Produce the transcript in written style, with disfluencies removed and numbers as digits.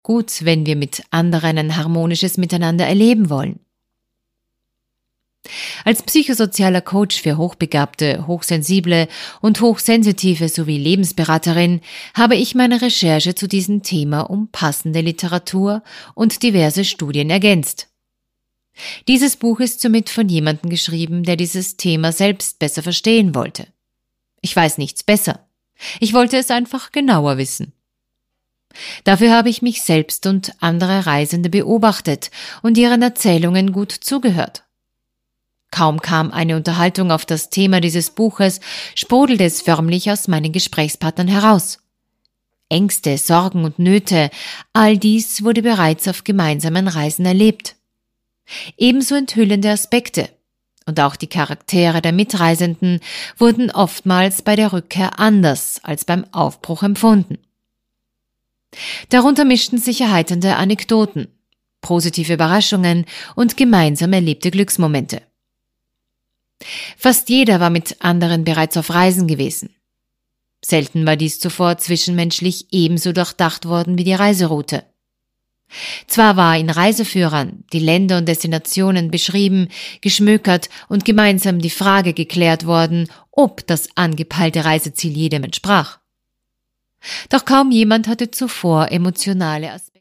gut, wenn wir mit anderen ein harmonisches Miteinander erleben wollen. Als psychosozialer Coach für Hochbegabte, Hochsensible und Hochsensitive sowie Lebensberaterin habe ich meine Recherche zu diesem Thema um passende Literatur und diverse Studien ergänzt. Dieses Buch ist somit von jemandem geschrieben, der dieses Thema selbst besser verstehen wollte. Ich weiß nichts besser. Ich wollte es einfach genauer wissen. Dafür habe ich mich selbst und andere Reisende beobachtet und ihren Erzählungen gut zugehört. Kaum kam eine Unterhaltung auf das Thema dieses Buches, sprudelte es förmlich aus meinen Gesprächspartnern heraus. Ängste, Sorgen und Nöte, all dies wurde bereits auf gemeinsamen Reisen erlebt. Ebenso enthüllende Aspekte und auch die Charaktere der Mitreisenden wurden oftmals bei der Rückkehr anders als beim Aufbruch empfunden. Darunter mischten sich erheiternde Anekdoten, positive Überraschungen und gemeinsam erlebte Glücksmomente. Fast jeder war mit anderen bereits auf Reisen gewesen. Selten war dies zuvor zwischenmenschlich ebenso durchdacht worden wie die Reiseroute. Zwar war in Reiseführern die Länder und Destinationen beschrieben, geschmökert und gemeinsam die Frage geklärt worden, ob das angepeilte Reiseziel jedem entsprach. Doch kaum jemand hatte zuvor emotionale Aspekte